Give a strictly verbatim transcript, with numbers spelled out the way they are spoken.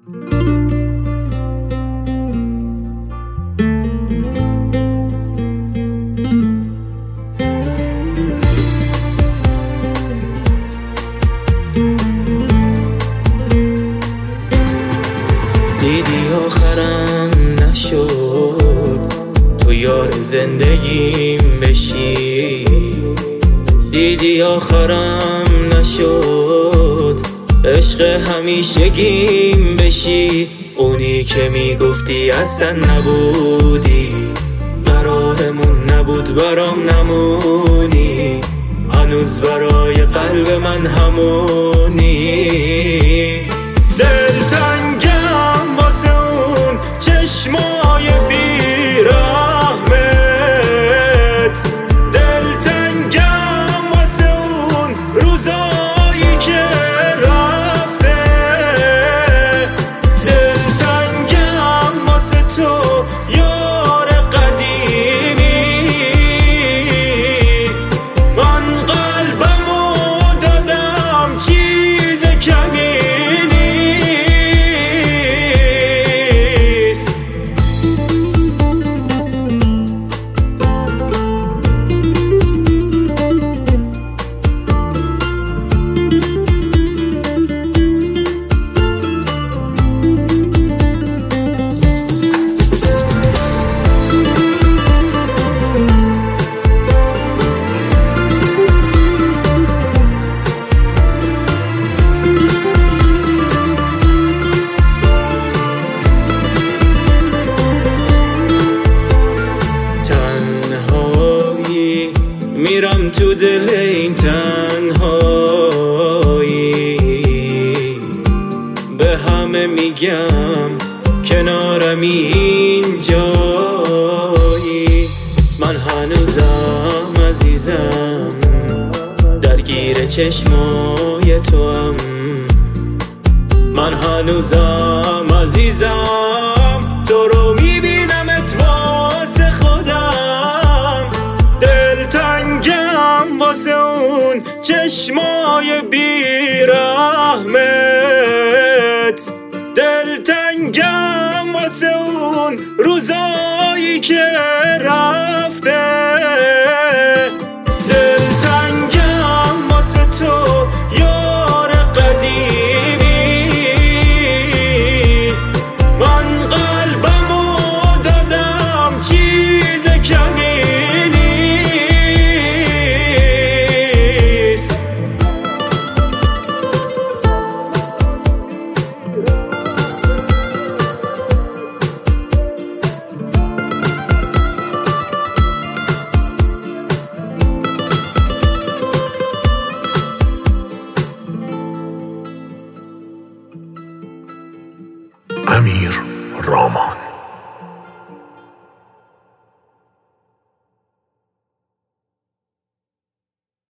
دیدی آخرم نشد تو یار زندگیم بشی، دیدی آخرم نشد عشق همیشگیم بشی. اونی که میگفتی اصلا نبودی، قرارمون نبود برام نمونی، هنوز برای قلب من همونی. دلتنگم واسه اون چشمای بیرحمت، دلتنگم واسه اون روزایی که رفته، دلتنگم واسه تو یار قدیمی. من قلبمو دادم چیز کمی میرم تو دل این تنهایی، به همه میگم کنارم اینجایی. من هنوزم عزیزم درگیر چشمای تو هم، من هنوزم عزیزم تو رو میبینمت واسه خودم. دلتنگم واسه اون چشمای بیرحمت، دلتنگم واسه اون روزایی که